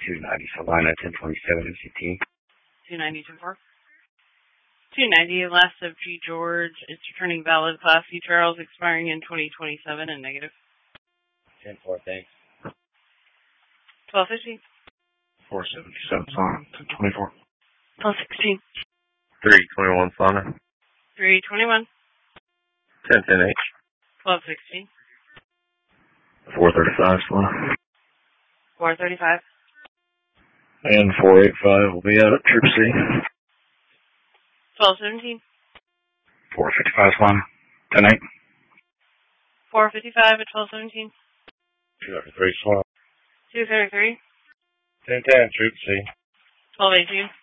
290 Salina, 1027 MCT. 290 4. 290, last of G. George. It's returning valid. Class C Charles, expiring in 2027 and negative. 10-4, thanks. 1250. 477 Salina, 1024. 1216. 321 Salina. 321. 1010H. 1216. 435 Salina. 435. And 485 will be out at Troop C. 1217. 455 Salina, 10-8. 455 at 1217. 233 Salina. 233. 10-10, Troop C. 1218.